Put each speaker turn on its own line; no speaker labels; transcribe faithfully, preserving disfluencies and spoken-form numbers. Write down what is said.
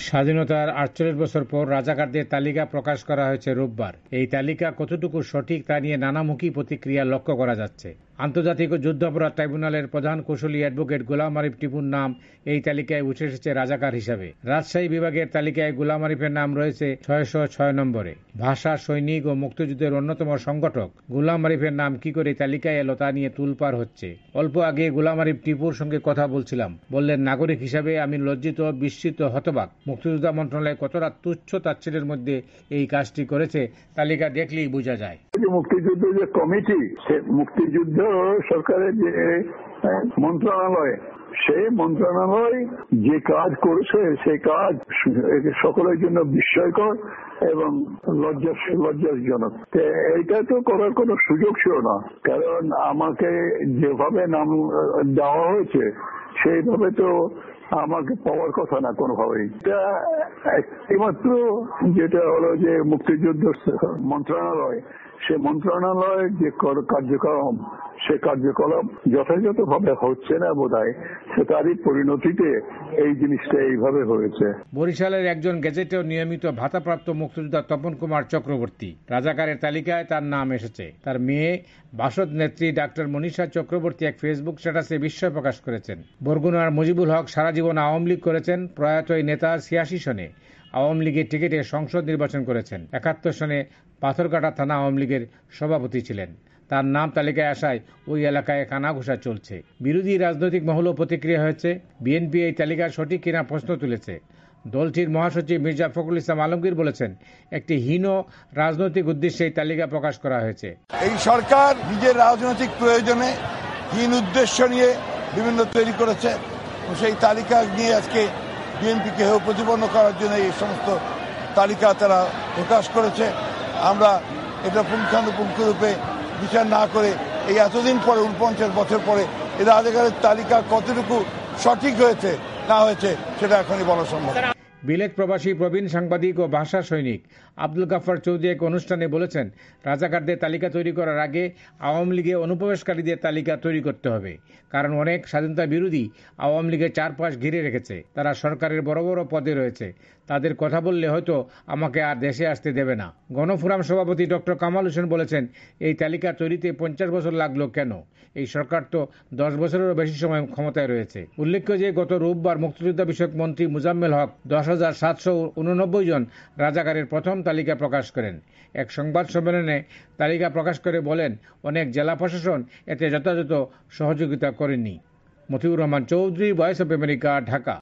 স্বাধীনতার আটচল্লিশ বছর পর রাজাকারদের তালিকা প্রকাশ করা হয়েছে রোববার। এই তালিকা কতটুকু সঠিক তা নিয়ে নানামুখী প্রতিক্রিয়া লক্ষ্য করা যাচ্ছে। আন্তর্জাতিক যুদ্ধাপরাধ ট্রাইব্যুনালের প্রধান কৌঁসুলি অ্যাডভোকেট গোলাম আরিফ টিপুর নাম এই তালিকায় উঠে এসেছে রাজাকার হিসাবে। রাজশাহী বিভাগের তালিকায় গোলাম আরিফের নাম রয়েছে ছয়শ ছয় নম্বরে। ভাষা, সৈনিক ও মুক্তিযুদ্ধের অন্যতম সংগঠক গোলাম আরিফের নাম কি করে তালিকায় এলো তা নিয়ে তুলপার হচ্ছে। অল্প আগে গোলাম আরিফ টিপুর সঙ্গে কথা বলছিলাম। বললেন, নাগরিক হিসাবে আমি লজ্জিত, বিস্মিত, হতবাক। মুক্তিযোদ্ধা মন্ত্রণালয় কতটা তুচ্ছ তাচ্ছিল্যের মধ্যে এই কাজটি করেছে তালিকা দেখলেই বোঝা যায়।
মুক্তিযুদ্ধ যে কমিটি, সে মুক্তিযুদ্ধ সরকারের যে মন্ত্রণালয়, সেই মন্ত্রণালয় যে কাজ করেছে সেই কাজ সকলের জন্য বিস্ময়কর এবং লজ্জাজনক। এইটা তো করার কোনো সুযোগ ছিল না, কারণ আমাকে যেভাবে নাম দেওয়া হয়েছে সেইভাবে তো আমাকে পাওয়ার কথা না কোনোভাবেই। এটা একমাত্র যেটা হলো যে মুক্তিযুদ্ধ মন্ত্রণালয়, সে মন্ত্রণালয়ের যে কার্যক্রম, সে কার্যকলাপ যথাযথভাবে হচ্ছে না বোধহয়, সে তারই পরিণতিতে এই জিনিসটা এইভাবে হয়েছে।
বরিশালের একজন গেজেটেও নিয়মিত ভাতাপ্রাপ্ত মুক্তিযোদ্ধা তপন কুমার চক্রবর্তী রাজাকারের তালিকায় তার নাম এসেছে। তার মেয়ে বাসদ নেত্রী ডাক্তার মনীষা চক্রবর্তী এক ফেসবুক স্ট্যাটাসে বিস্ময় প্রকাশ করেছেন। বরগুনার মুজিবুল হক সারা জীবন আওয়ামী লীগ করেছেন। প্রয়াত এই নেতা ছিয়াশি সনে আওয়ামী লীগের টিকিটে সংসদ নির্বাচন করেছেন। একাত্তর সনে পাথরঘাটা থানা আওয়ামী লীগের সভাপতি ছিলেন। তার নাম তালিকায় আসায় ওই এলাকায় কানাঘুষা চলছে। বিরোধী রাজনৈতিক মহলও প্রতিক্রিয়া হয়েছে। বিএনপি এই তালিকা সঠিক কিনা প্রশ্ন তুলেছে। দলটির মহাসচিব মির্জা ফখরুল ইসলাম আলমগীর বলেছেন, একটি হীন রাজনৈতিক উদ্দেশ্যে এই তালিকা প্রকাশ করা হয়েছে।
এই সরকার নিজের রাজনৈতিক প্রয়োজনে হীন উদ্দেশ্য নিয়ে বিভিন্ন তৈরি করেছে। সেই তালিকা নিয়ে আজকে বিএনপিকে হেয় প্রতিপন্ন করার জন্য এই সমস্ত তালিকা তারা প্রকাশ করেছে। আমরা এটা পুঙ্খানুপুঙ্খরূপে বিচার না করে এই এতদিন পরে উনপঞ্চাশ বছর পরে এই রাজাকারের তালিকা কতটুকু সঠিক হয়েছে না হয়েছে সেটা এখনই বলা সম্ভব।
বিলেত প্রবাসী প্রবীণ সাংবাদিক ও ভাষা সৈনিক আব্দুল গাফফার চৌধুরী এক অনুষ্ঠানে বলেছেন, রাজাকারদের তালিকা তৈরি করার আগে আওয়ামী লীগে অনুপ্রবেশকারীদের তালিকা তৈরি করতে হবে। কারণ অনেক স্বাধীনতা বিরোধী আওয়ামী লীগের চারপাশ ঘিরে রেখেছে। তারা সরকারের বড় বড় পদে রয়েছে। তাদের কথা বললে হয়তো আমাকে আর দেশে আসতে দেবে না। গণফোরাম সভাপতি ডক্টর কামাল হোসেন বলেছেন, এই তালিকা তৈরিতে পঞ্চাশ বছর লাগলো কেন? এই সরকার তো দশ বছরেরও বেশি সময় ক্ষমতায় রয়েছে। উল্লেখ্য যে গত রোববার মুক্তিযোদ্ধা বিষয়ক মন্ত্রী মুজাম্মেল হক দশ হাজার সাতশো উননব্বই জন রাজাকারের প্রথম তালিকা প্রকাশ করেন। এক সংবাদ সম্মেলনে তালিকা প্রকাশ করে বলেন, অনেক জেলা প্রশাসন এতে যথাযথ সহযোগিতা করেননি। Motiur Rahman Chowdhury, Voice of America, Dhaka.